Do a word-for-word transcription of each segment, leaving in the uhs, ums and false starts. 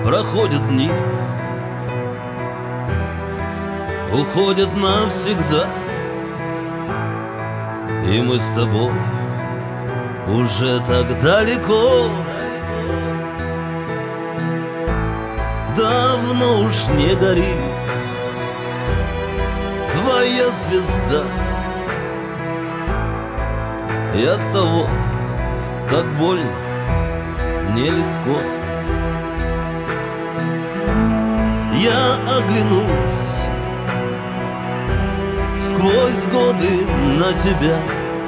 Проходят дни, уходят навсегда, и мы с тобой уже так далеко. Давно уж не горит твоя звезда, и оттого так больно, нелегко. Я оглянусь сквозь годы на тебя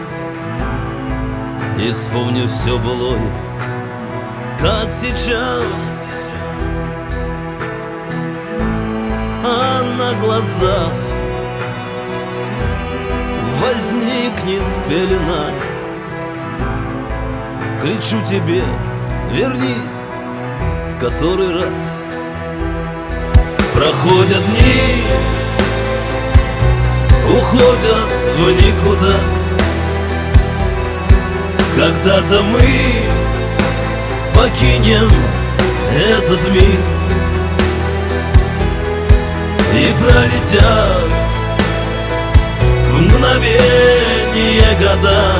и вспомню все былое, как сейчас. А на глазах возникнет пелена. Кричу тебе: вернись в который раз. Проходят дни, уходят в никуда. Когда-то мы покинем этот мир, и пролетят в мгновение года,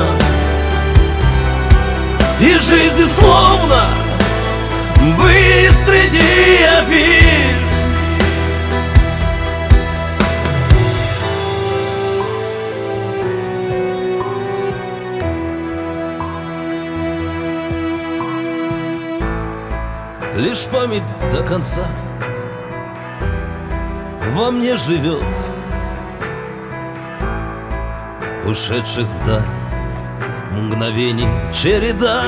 и жизнь словно быстрый диафильм. Лишь память до конца во мне живет, ушедших вдаль мгновений череда.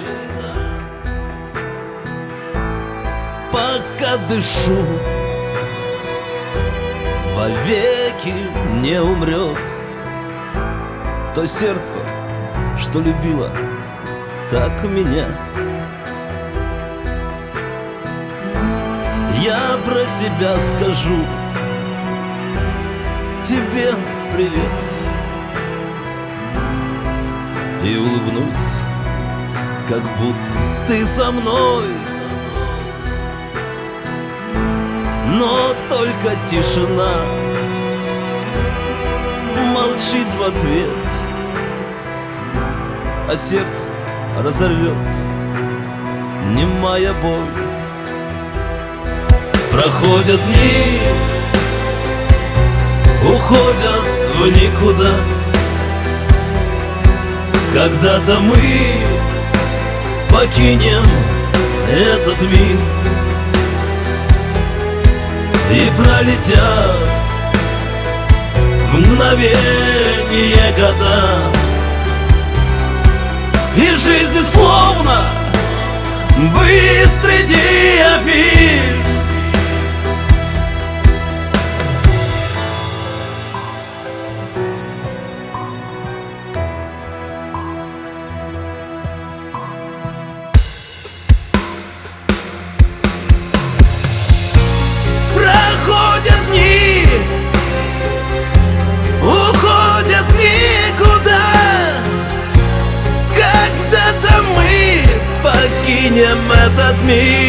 Пока дышу, вовеки не умрет то сердце, что любило так меня. Я про себя скажу тебе привет и улыбнусь, как будто ты со мной. Но только тишина молчит в ответ, а сердце разорвет немая боль. Проходят дни, уходят в никуда. Когда-то мы покинем этот мир, и пролетят в мгновение года, и жизнь словно быстрый диафильм. Проходят дни, уходят никуда. Когда-то мы покинем этот мир,